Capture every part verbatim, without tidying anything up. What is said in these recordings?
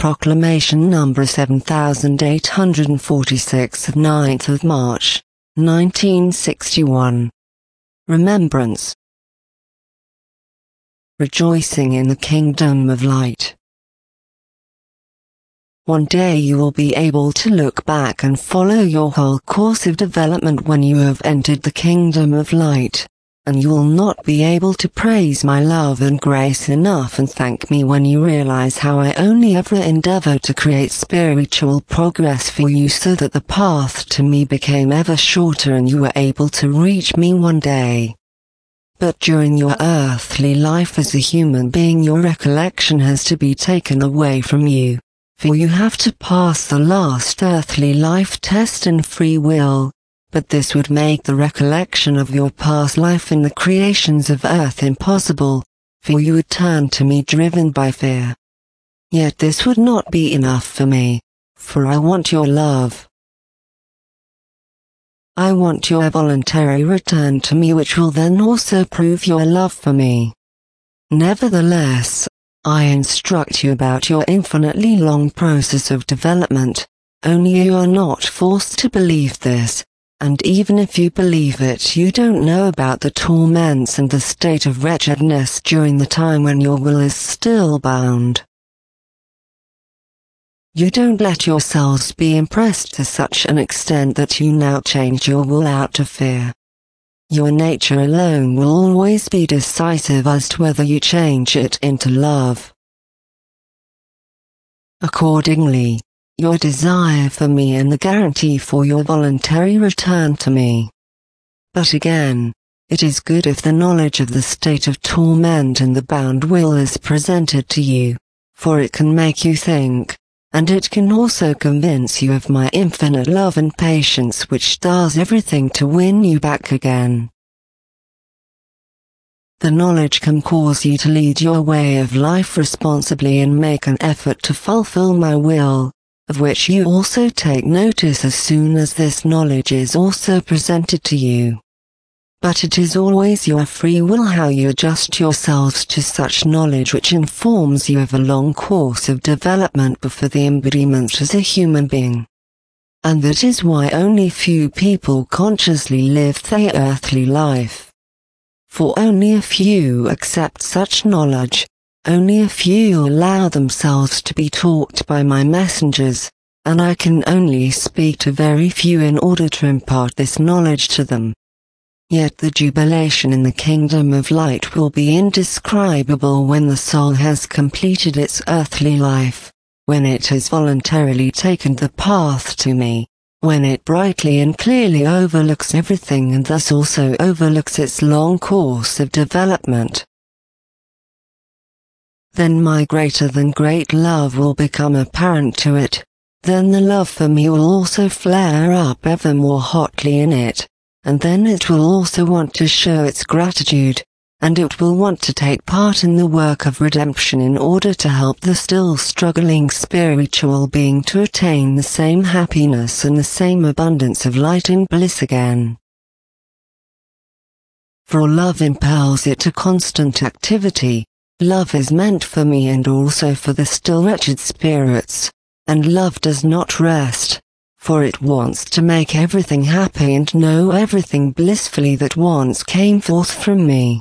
Proclamation number seven thousand eight hundred forty-six of ninth of March, nineteen sixty-one. Remembrance. Rejoicing in the kingdom of light. One day you will be able to look back and follow your whole course of development when you have entered the kingdom of light, and you will not be able to praise my love and grace enough and thank me when you realize how I only ever endeavor to create spiritual progress for you so that the path to me became ever shorter and you were able to reach me one day. But during your earthly life as a human being, your recollection has to be taken away from you, for you have to pass the last earthly life test in free will. But this would make the recollection of your past life in the creations of earth impossible, for you would turn to me driven by fear. Yet this would not be enough for me, for I want your love. I want your voluntary return to me, which will then also prove your love for me. Nevertheless, I instruct you about your infinitely long process of development, only you are not forced to believe this. And even if you believe it, you don't know about the torments and the state of wretchedness during the time when your will is still bound. You don't let yourselves be impressed to such an extent that you now change your will out of fear. Your nature alone will always be decisive as to whether you change it into love. Accordingly, your desire for me and the guarantee for your voluntary return to me. But again, it is good if the knowledge of the state of torment and the bound will is presented to you, for it can make you think, and it can also convince you of my infinite love and patience, which does everything to win you back again. The knowledge can cause you to lead your way of life responsibly and make an effort to fulfill my will, of which you also take notice as soon as this knowledge is also presented to you. But it is always your free will how you adjust yourselves to such knowledge, which informs you of a long course of development before the embodiment as a human being. And that is why only few people consciously live their earthly life. For only a few accept such knowledge. Only a few allow themselves to be taught by my messengers, and I can only speak to very few in order to impart this knowledge to them. Yet the jubilation in the kingdom of light will be indescribable when the soul has completed its earthly life, when it has voluntarily taken the path to me, when it brightly and clearly overlooks everything and thus also overlooks its long course of development. Then my greater than great love will become apparent to it, then the love for me will also flare up ever more hotly in it, and then it will also want to show its gratitude, and it will want to take part in the work of redemption in order to help the still struggling spiritual being to attain the same happiness and the same abundance of light and bliss again. For love impels it to constant activity. Love is meant for me and also for the still wretched spirits, and love does not rest, for it wants to make everything happy and know everything blissfully that once came forth from me.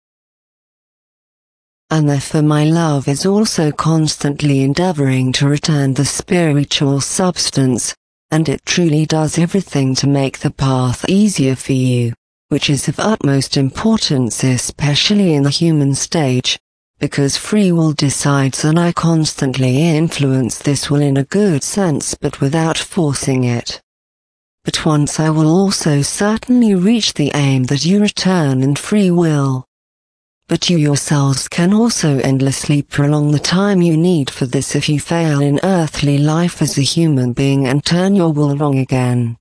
And therefore my love is also constantly endeavoring to return the spiritual substance, and it truly does everything to make the path easier for you, which is of utmost importance especially in the human stage. Because free will decides, and I constantly influence this will in a good sense but without forcing it. But once I will also certainly reach the aim that you return in free will. But you yourselves can also endlessly prolong the time you need for this if you fail in earthly life as a human being and turn your will wrong again.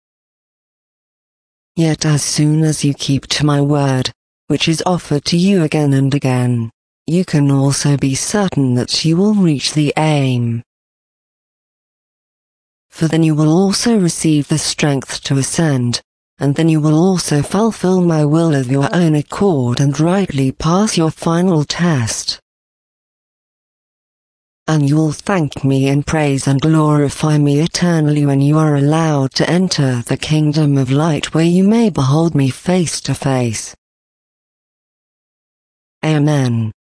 Yet as soon as you keep to my word, which is offered to you again and again, you can also be certain that you will reach the aim. For then you will also receive the strength to ascend, and then you will also fulfill my will of your own accord and rightly pass your final test. and you'll thank me and praise and glorify me eternally when you are allowed to enter the kingdom of light where you may behold me face to face. Amen.